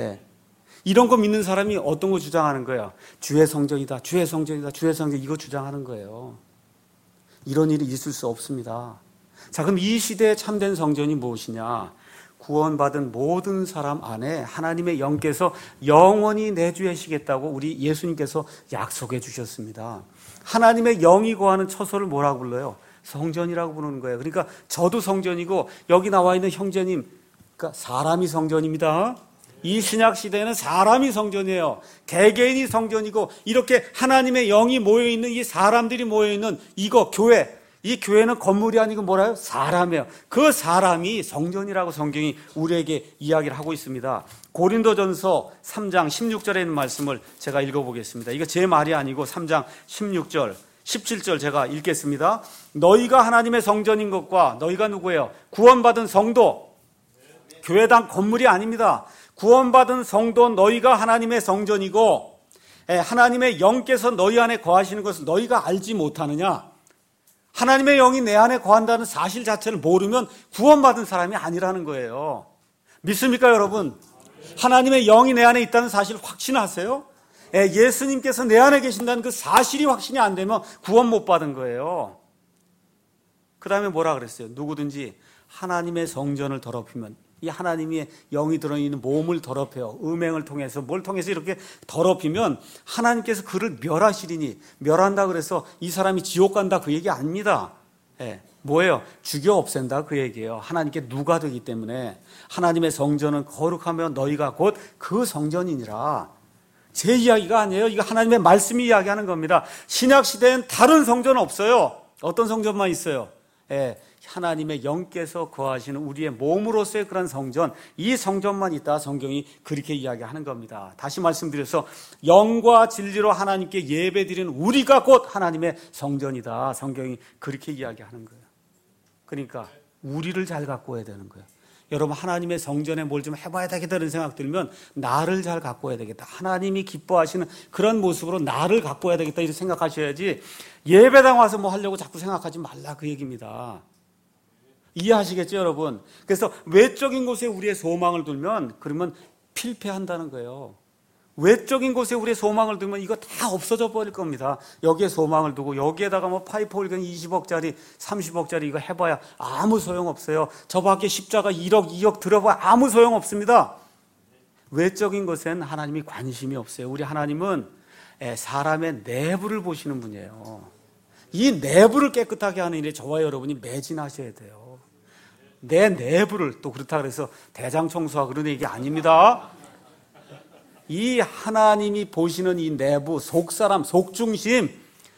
이런 거 믿는 사람이 어떤 거 주장하는 거예요? 주의 성전이다, 주의 성전이다, 주의 성전 이거 주장하는 거예요. 이런 일이 있을 수 없습니다. 자, 그럼 이 시대의 참된 성전이 무엇이냐? 구원받은 모든 사람 안에 하나님의 영께서 영원히 내주하시겠다고 우리 예수님께서 약속해 주셨습니다. 하나님의 영이 거하는 처소를 뭐라고 불러요? 성전이라고 부르는 거예요. 그러니까 저도 성전이고 여기 나와 있는 형제님, 그러니까 사람이 성전입니다. 이 신약 시대에는 사람이 성전이에요. 개개인이 성전이고 이렇게 하나님의 영이 모여있는 이 사람들이 모여있는 이거 교회, 이 교회는 건물이 아니고 뭐라요? 사람이에요. 그 사람이 성전이라고 성경이 우리에게 이야기를 하고 있습니다. 고린도전서 3장 16절에 있는 말씀을 제가 읽어보겠습니다. 이거 제 말이 아니고 3장 16절 17절 제가 읽겠습니다. 너희가 하나님의 성전인 것과 너희가 누구예요? 구원받은 성도. 교회당 건물이 아닙니다. 구원받은 성도 너희가 하나님의 성전이고 하나님의 영께서 너희 안에 거하시는 것을 너희가 알지 못하느냐? 하나님의 영이 내 안에 거한다는 사실 자체를 모르면 구원받은 사람이 아니라는 거예요. 믿습니까, 여러분? 하나님의 영이 내 안에 있다는 사실 확신하세요? 예수님께서 내 안에 계신다는 그 사실이 확신이 안 되면 구원 못 받은 거예요. 그 다음에 뭐라 그랬어요? 누구든지 하나님의 성전을 더럽히면 이 하나님의 영이 들어있는 몸을 더럽혀요. 음행을 통해서 뭘 통해서 이렇게 더럽히면 하나님께서 그를 멸하시리니, 멸한다 그래서 이 사람이 지옥 간다 그 얘기 아닙니다. 예, 뭐예요? 죽여 없앤다 그 얘기예요. 하나님께 누가 되기 때문에. 하나님의 성전은 거룩하며 너희가 곧 그 성전이니라. 제 이야기가 아니에요. 이거 하나님의 말씀이 이야기하는 겁니다. 신약 시대엔 다른 성전은 없어요. 어떤 성전만 있어요? 예, 하나님의 영께서 거하시는 우리의 몸으로서의 그런 성전, 이 성전만 있다 성경이 그렇게 이야기하는 겁니다. 다시 말씀드려서 영과 진리로 하나님께 예배드리는 우리가 곧 하나님의 성전이다. 성경이 그렇게 이야기하는 거예요. 그러니까 우리를 잘 가꿔야 되는 거예요. 여러분, 하나님의 성전에 뭘 좀 해봐야 되겠다 이런 생각 들면 나를 잘 가꿔야 되겠다. 하나님이 기뻐하시는 그런 모습으로 나를 가꿔야 되겠다 이렇게 생각하셔야지, 예배당 와서 뭐 하려고 자꾸 생각하지 말라 그 얘기입니다. 이해하시겠죠, 여러분? 그래서 외적인 곳에 우리의 소망을 두면 그러면 필패한다는 거예요. 외적인 곳에 우리의 소망을 두면 이거 다 없어져 버릴 겁니다. 여기에 소망을 두고 여기에다가 뭐 파이프 올건 20억짜리 30억짜리 이거 해봐야 아무 소용없어요. 저 밖에 십자가 1억 2억 들어봐야 아무 소용없습니다. 외적인 것엔 하나님이 관심이 없어요. 우리 하나님은 사람의 내부를 보시는 분이에요. 이 내부를 깨끗하게 하는 일에 저와 여러분이 매진하셔야 돼요. 내 내부를, 또 그렇다 그래서 대장 청소하고 그런 얘기 아닙니다. 이 하나님이 보시는 이 내부, 속사람, 속중심,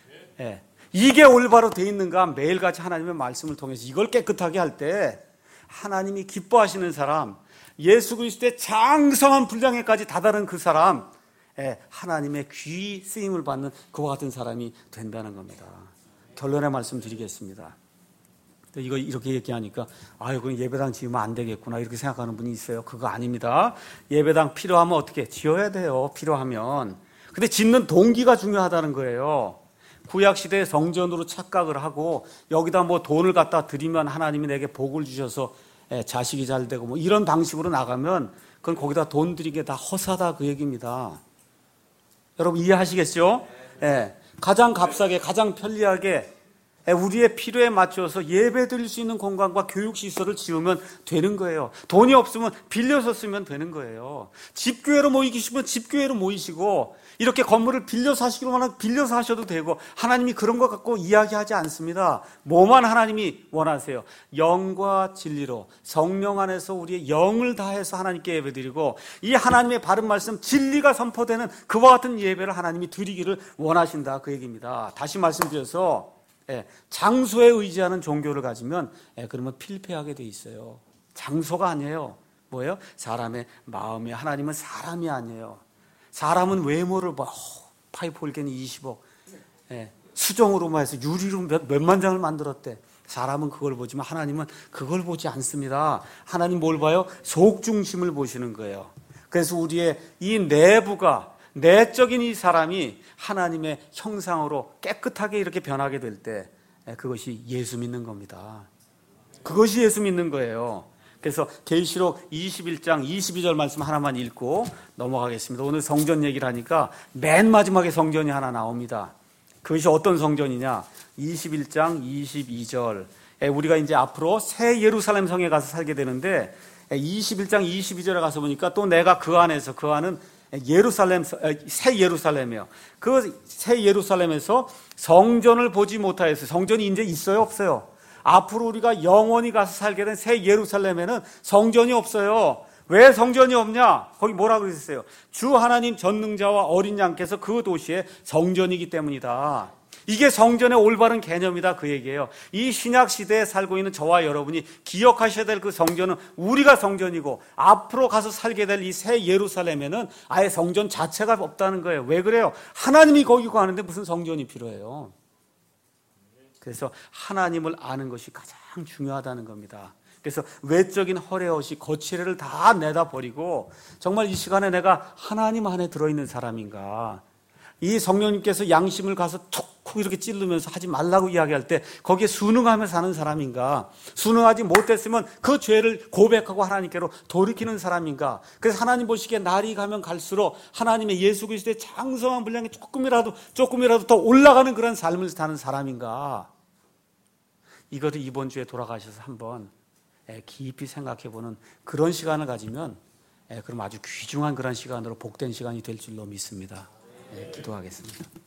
이게 올바로 돼 있는가 매일같이 하나님의 말씀을 통해서 이걸 깨끗하게 할 때 하나님이 기뻐하시는 사람, 예수 그리스도의 장성한 분량에까지 다다른 그 사람, 하나님의 귀 쓰임을 받는 그와 같은 사람이 된다는 겁니다. 결론의 말씀 드리겠습니다. 이거 이렇게 얘기하니까 그건 예배당 지으면 안 되겠구나 이렇게 생각하는 분이 있어요. 그거 아닙니다. 예배당 필요하면 어떻게 지어야 돼요. 필요하면. 근데 짓는 동기가 중요하다는 거예요. 구약시대의 성전으로 착각을 하고 여기다 뭐 돈을 갖다 드리면 하나님이 내게 복을 주셔서 자식이 잘 되고 뭐 이런 방식으로 나가면 그건 거기다 돈 드리게 다 허사다 그 얘기입니다. 여러분 이해하시겠죠? 가장 값싸게 가장 편리하게 우리의 필요에 맞춰서 예배 드릴 수 있는 공간과 교육시설을 지으면 되는 거예요. 돈이 없으면 빌려서 쓰면 되는 거예요. 집교회로 모이기 싶으면 집교회로 모이시고, 이렇게 건물을 빌려서 하시기로 하면 빌려서 하셔도 되고, 하나님이 그런 것 갖고 이야기하지 않습니다. 뭐만 하나님이 원하세요? 영과 진리로 성령 안에서 우리의 영을 다해서 하나님께 예배 드리고, 이 하나님의 바른 말씀 진리가 선포되는 그와 같은 예배를 하나님이 드리기를 원하신다 그 얘기입니다. 다시 말씀드려서 장소에 의지하는 종교를 가지면 그러면 필패하게 돼 있어요. 장소가 아니에요. 뭐예요? 사람의 마음이. 하나님은 사람이 아니에요. 사람은 외모를 봐. 파이프 홀겐이 20억 수정으로만 해서 유리로 몇만 장을 만들었대. 사람은 그걸 보지만 하나님은 그걸 보지 않습니다. 하나님 뭘 봐요? 속중심을 보시는 거예요. 그래서 우리의 이 내부가, 내적인 이 사람이 하나님의 형상으로 깨끗하게 이렇게 변하게 될 때 그것이 예수 믿는 겁니다. 그것이 예수 믿는 거예요. 그래서 계시록 21장 22절 말씀 하나만 읽고 넘어가겠습니다. 오늘 성전 얘기를 하니까 맨 마지막에 성전이 하나 나옵니다. 그것이 어떤 성전이냐? 21장 22절. 우리가 이제 앞으로 새 예루살렘 성에 가서 살게 되는데 21장 22절에 가서 보니까 또 내가 그 안에서, 그 안은 예루살렘, 새 예루살렘이에요. 그 새 예루살렘에서 성전을 보지 못하였어요. 성전이 이제 있어요, 없어요? 앞으로 우리가 영원히 가서 살게 된 새 예루살렘에는 성전이 없어요. 왜 성전이 없냐? 거기 뭐라고 그랬어요? 주 하나님 전능자와 어린 양께서 그 도시의 성전이기 때문이다. 이게 성전의 올바른 개념이다 그 얘기예요. 이 신약 시대에 살고 있는 저와 여러분이 기억하셔야 될 그 성전은 우리가 성전이고, 앞으로 가서 살게 될 이 새 예루살렘에는 아예 성전 자체가 없다는 거예요. 왜 그래요? 하나님이 거기 가는데 무슨 성전이 필요해요? 그래서 하나님을 아는 것이 가장 중요하다는 겁니다. 그래서 외적인 허례허시 거칠애를 다 내다버리고 정말 이 시간에 내가 하나님 안에 들어있는 사람인가, 이 성령님께서 양심을 가서 툭 이렇게 찌르면서 하지 말라고 이야기할 때 거기에 순응하며 사는 사람인가, 순응하지 못했으면 그 죄를 고백하고 하나님께로 돌이키는 사람인가. 그래서 하나님 보시기에 날이 가면 갈수록 하나님의 예수 그리스도의 장성한 분량이 조금이라도 더 올라가는 그런 삶을 사는 사람인가. 이거를 이번 주에 돌아가셔서 한번 깊이 생각해보는 그런 시간을 가지면 그럼 아주 귀중한 그런 시간으로 복된 시간이 될 줄로 믿습니다. 기도하겠습니다.